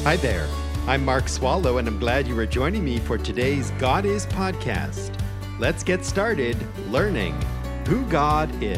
Hi there. I'm Mark Swallow, and I'm glad you are joining me for today's God Is podcast. Let's get started learning who God is.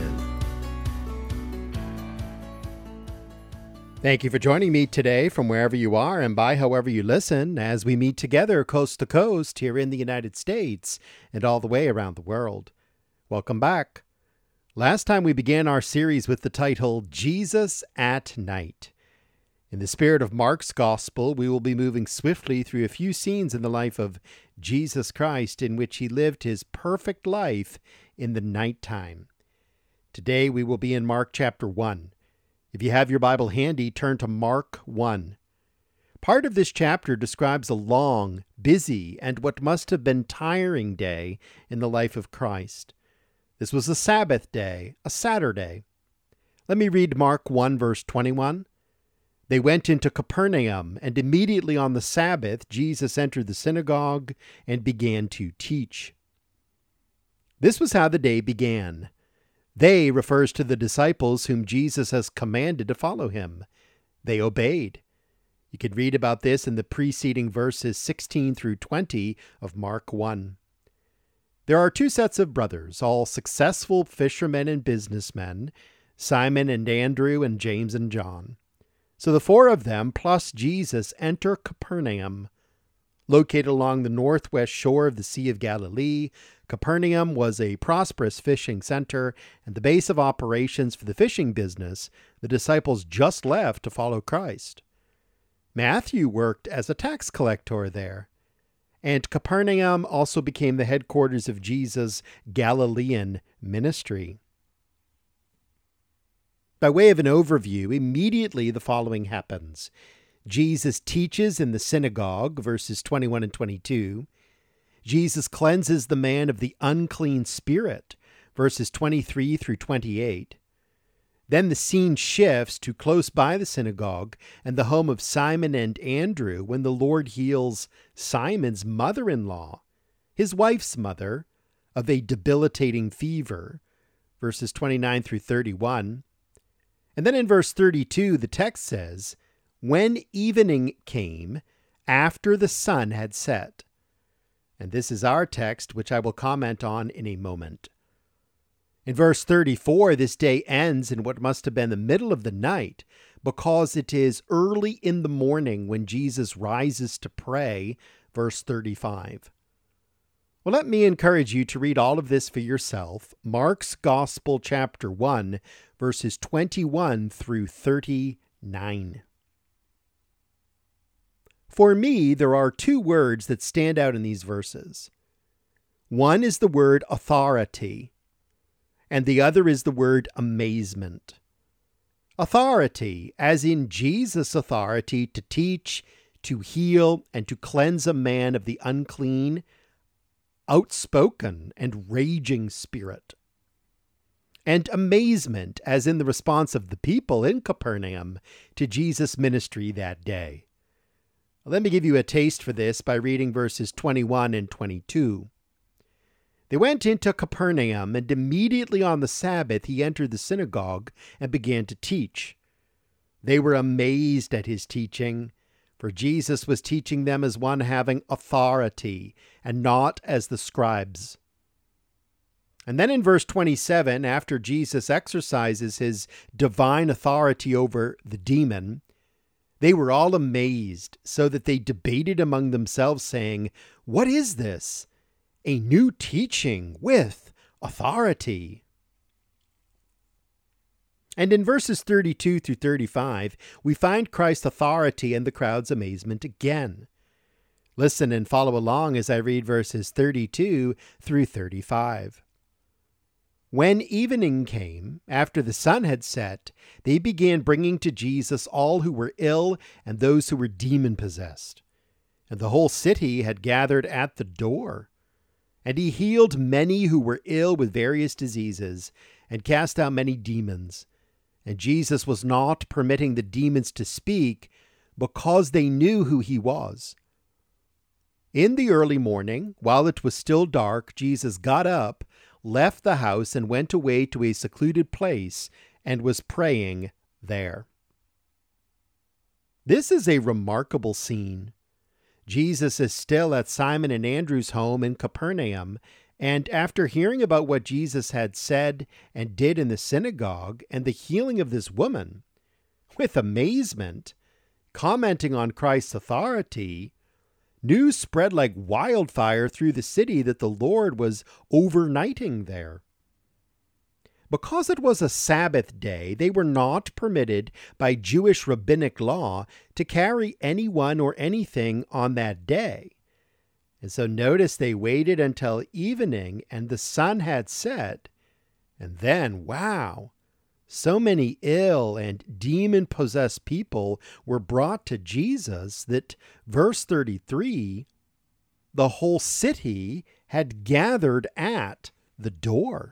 Thank you for joining me today from wherever you are and by however you listen as we meet together coast to coast here in the United States and all the way around the world. Welcome back. Last time we began our series with the title, Jesus at Night. In the spirit of Mark's Gospel, we will be moving swiftly through a few scenes in the life of Jesus Christ in which he lived his perfect life in the nighttime. Today we will be in Mark chapter 1. If you have your Bible handy, turn to Mark 1. Part of this chapter describes a long, busy, and what must have been tiring day in the life of Christ. This was a Sabbath day, a Saturday. Let me read Mark 1, verse 21. They went into Capernaum, and immediately on the Sabbath, Jesus entered the synagogue and began to teach. This was how the day began. They refers to the disciples whom Jesus has commanded to follow him. They obeyed. You can read about this in the preceding verses 16 through 20 of Mark 1. There are two sets of brothers, all successful fishermen and businessmen, Simon and Andrew and James and John. So the four of them, plus Jesus, enter Capernaum. Located along the northwest shore of the Sea of Galilee, Capernaum was a prosperous fishing center and the base of operations for the fishing business the disciples just left to follow Christ. Matthew worked as a tax collector there, and Capernaum also became the headquarters of Jesus' Galilean ministry. By way of an overview, immediately the following happens. Jesus teaches in the synagogue, verses 21 and 22. Jesus cleanses the man of the unclean spirit, verses 23 through 28. Then the scene shifts to close by the synagogue and the home of Simon and Andrew when the Lord heals Simon's mother-in-law, his wife's mother, of a debilitating fever, verses 29 through 31. And then in verse 32, the text says, when evening came, after the sun had set. And this is our text, which I will comment on in a moment. In verse 34, this day ends in what must have been the middle of the night, because it is early in the morning when Jesus rises to pray, verse 35. Well, let me encourage you to read all of this for yourself. Mark's Gospel, chapter 1, verses 21 through 39. For me, there are two words that stand out in these verses. One is the word authority, and the other is the word amazement. Authority, as in Jesus' authority to teach, to heal, and to cleanse a man of the unclean, outspoken, and raging spirit. And amazement, as in the response of the people in Capernaum to Jesus' ministry that day. Let me give you a taste for this by reading verses 21 and 22. They went into Capernaum, and immediately on the Sabbath he entered the synagogue and began to teach. They were amazed at his teaching, for Jesus was teaching them as one having authority, and not as the scribes. And then in verse 27, after Jesus exercises his divine authority over the demon, they were all amazed, so that they debated among themselves, saying, what is this? A new teaching with authority. And in verses 32 through 35, we find Christ's authority and the crowd's amazement again. Listen and follow along as I read verses 32 through 35. When evening came, after the sun had set, they began bringing to Jesus all who were ill and those who were demon-possessed. And the whole city had gathered at the door. And he healed many who were ill with various diseases, and cast out many demons. And Jesus was not permitting the demons to speak, because they knew who he was. In the early morning, while it was still dark, Jesus got up, left the house, and went away to a secluded place, and was praying there. This is a remarkable scene. Jesus is still at Simon and Andrew's home in Capernaum, and after hearing about what Jesus had said and did in the synagogue and the healing of this woman, with amazement, commenting on Christ's authority, news spread like wildfire through the city that the Lord was overnighting there. Because it was a Sabbath day, they were not permitted by Jewish rabbinic law to carry anyone or anything on that day. And so notice they waited until evening and the sun had set. And then, wow, so many ill and demon-possessed people were brought to Jesus that, verse 33, the whole city had gathered at the door.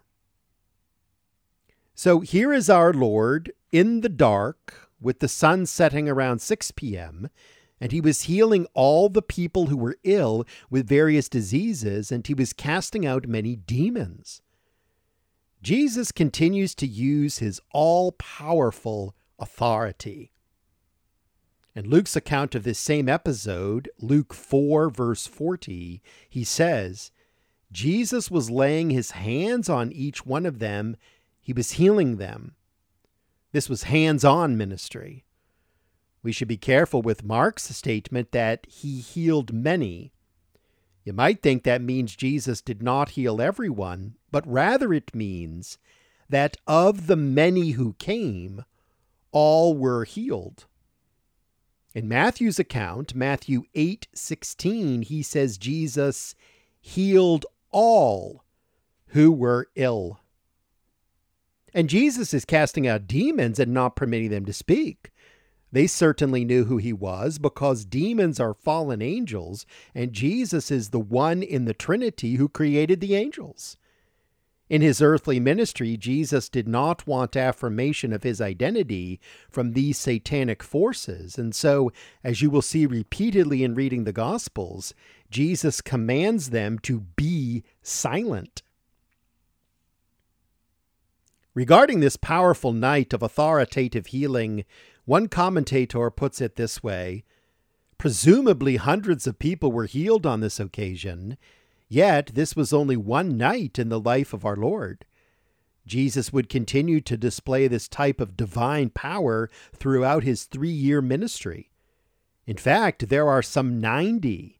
So here is our Lord in the dark with the sun setting around 6 p.m., and he was healing all the people who were ill with various diseases, and he was casting out many demons. Jesus continues to use his all-powerful authority. In Luke's account of this same episode, Luke 4, verse 40, he says, Jesus was laying his hands on each one of them. He was healing them. This was hands-on ministry. We should be careful with Mark's statement that he healed many. You might think that means Jesus did not heal everyone, but rather it means that of the many who came, all were healed. In Matthew's account, Matthew 8:16, he says Jesus healed all who were ill. And Jesus is casting out demons and not permitting them to speak. They certainly knew who he was because demons are fallen angels, and Jesus is the one in the Trinity who created the angels. In his earthly ministry, Jesus did not want affirmation of his identity from these satanic forces, and so, as you will see repeatedly in reading the Gospels, Jesus commands them to be silent. Regarding this powerful night of authoritative healing, one commentator puts it this way: presumably hundreds of people were healed on this occasion, yet this was only one night in the life of our Lord. Jesus would continue to display this type of divine power throughout his 3-year ministry. In fact, there are some 90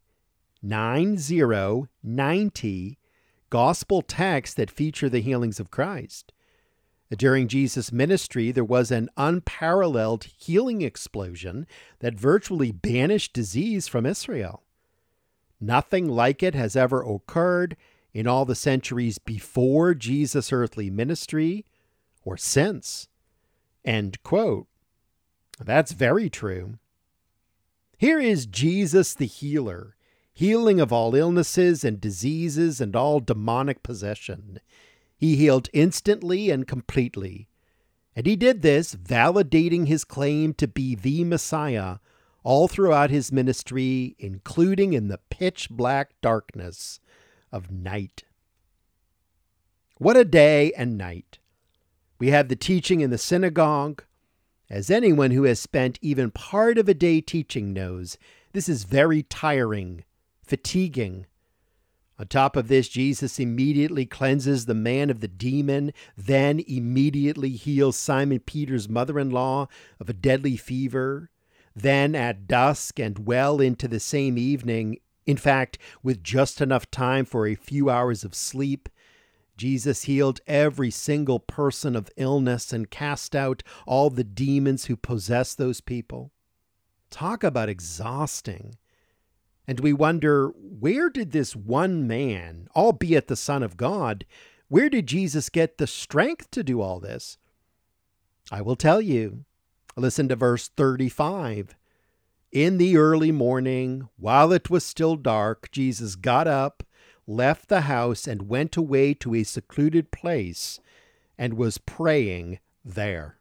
gospel texts that feature the healings of Christ. During Jesus' ministry, there was an unparalleled healing explosion that virtually banished disease from Israel. Nothing like it has ever occurred in all the centuries before Jesus' earthly ministry or since. End quote. That's very true. Here is Jesus the healer, healing of all illnesses and diseases and all demonic possession. He healed instantly and completely. And he did this, validating his claim to be the Messiah all throughout his ministry, including in the pitch-black darkness of night. What a day and night. We have the teaching in the synagogue. As anyone who has spent even part of a day teaching knows, this is very tiring, fatiguing. On top of this, Jesus immediately cleanses the man of the demon, then immediately heals Simon Peter's mother-in-law of a deadly fever. Then at dusk and well into the same evening, in fact, with just enough time for a few hours of sleep, Jesus healed every single person of illness and cast out all the demons who possessed those people. Talk about exhausting. And we wonder, where did this one man, albeit the Son of God, where did Jesus get the strength to do all this? I will tell you. Listen to verse 35. In the early morning, while it was still dark, Jesus got up, left the house, and went away to a secluded place, and was praying there.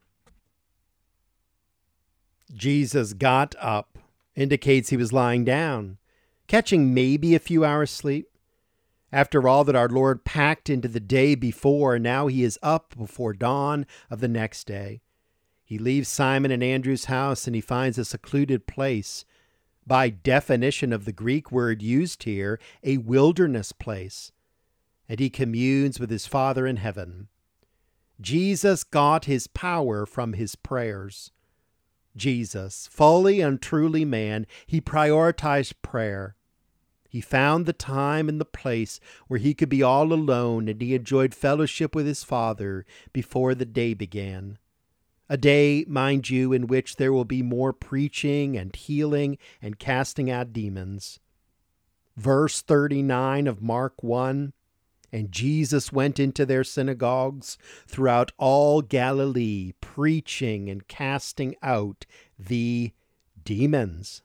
Jesus got up indicates he was lying down, catching maybe a few hours sleep. After all that our Lord packed into the day before, now he is up before dawn of the next day. He leaves Simon and Andrew's house and he finds a secluded place. By definition of the Greek word used here, a wilderness place. And he communes with his Father in heaven. Jesus got his power from his prayers. Jesus, fully and truly man, he prioritized prayer. He found the time and the place where he could be all alone, and he enjoyed fellowship with his Father before the day began. A day, mind you, in which there will be more preaching and healing and casting out demons. Verse 39 of Mark 1, "And Jesus went into their synagogues throughout all Galilee, preaching and casting out the demons."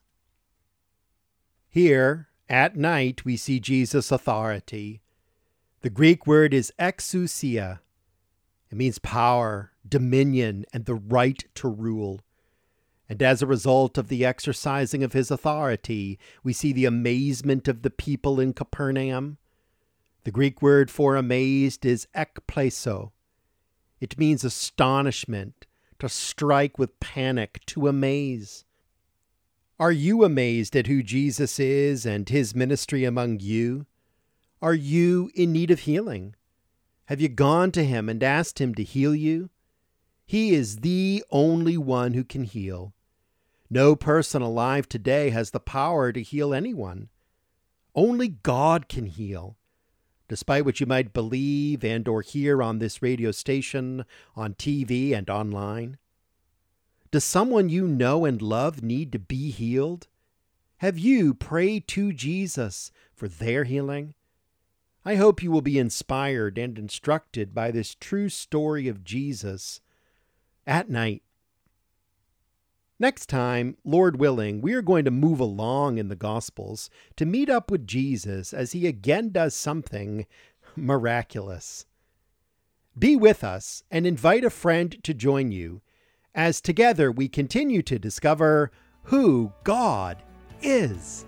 Here, at night, we see Jesus' authority. The Greek word is exousia. It means power, dominion, and the right to rule. And as a result of the exercising of his authority, we see the amazement of the people in Capernaum. The Greek word for amazed is ekpleso. It means astonishment, to strike with panic, to amaze. Are you amazed at who Jesus is and his ministry among you? Are you in need of healing? Have you gone to him and asked him to heal you? He is the only one who can heal. No person alive today has the power to heal anyone. Only God can heal. Despite what you might believe and or hear on this radio station, on TV, and online. Does someone you know and love need to be healed? Have you prayed to Jesus for their healing? I hope you will be inspired and instructed by this true story of Jesus at night. Next time, Lord willing, we are going to move along in the Gospels to meet up with Jesus as he again does something miraculous. Be with us and invite a friend to join you as together we continue to discover who God is.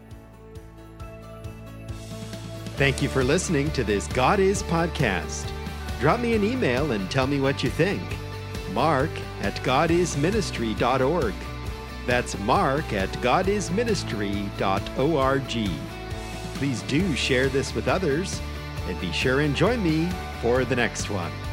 Thank you for listening to this God Is podcast. Drop me an email and tell me what you think. mark@godisministry.org. That's mark@godisministry.org. Please do share this with others, and be sure and join me for the next one.